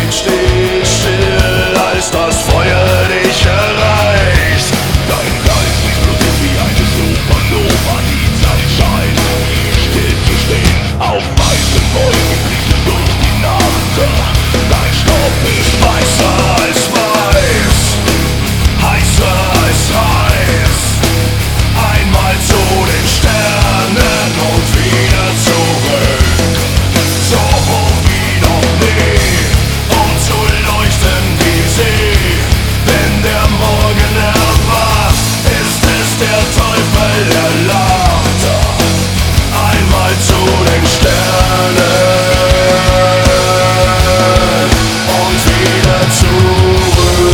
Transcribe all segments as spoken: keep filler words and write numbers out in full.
steht still, als das Feuer dich erreicht. Dein Geist explodiert wie eine Supernova, die Zeit scheint still zu stehen. Auf weißen Wolken fliegst du durch die Nacht. Dein Stoff ist Weißer als weiß, heißer als heiß. Einmal zu den Sternen und wieder zurück. So hoch wie noch nie, um zu leuchten wie sie. Wenn der Morgen erwacht, ist es der Teufel, der lacht. Einmal zu den Sternen und wieder zurück.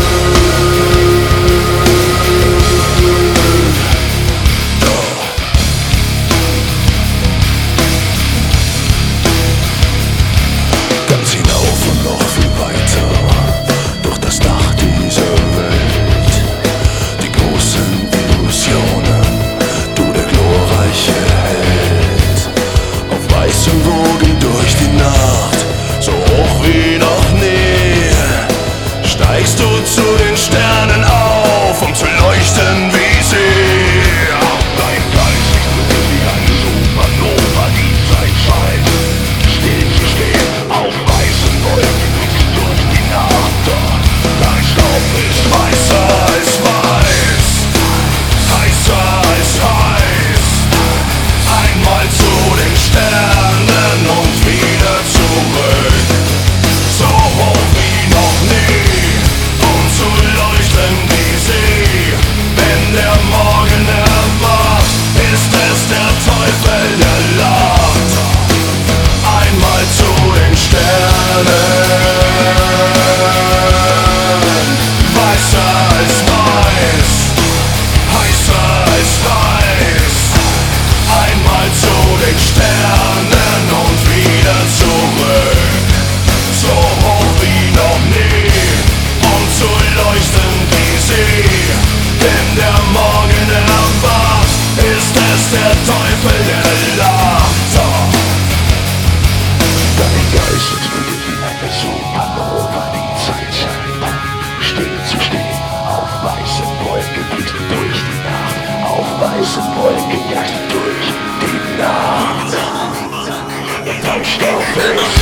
ganz hinauf und noch viel weiter, durch das Dach dieser Welt. Die großen Illusionen, du der glorreiche Held. Auf weißen Wogen durch die Nacht, so hoch wie noch nie, Steigst du zu den Sternen auf, um zu leuchten wie sie. dein Geist explodiert wie eine Supernova, die Zeit scheint still zu stehen. Auf weißen Wolken fliegst du durch die Nacht. Dein Staub ist Weißer als weiß, heißer als heiß. Einmal zu den Sternen und wieder zurück. So hoch wie noch nie, um zu leuchten wie sie. Wenn der Morgen erwacht, ist es der Teufel, der lacht. Einmal zu den Sternen. Weißer als weiß, heißer als heiß. Einmal zu den Sternen und wieder zurück. So hoch wie noch nie, um zu leuchten wie sie. Wenn der Morgen erwacht, ist es der Teufel, der lacht. Dein Geist explodiert wie eine Supernova, die Zeit scheint still zu stehen. Auf weißen Wolken fliegst du durch die Nacht. Auf weißen Wolken jagst du durch die Nacht. Dein Stoff ist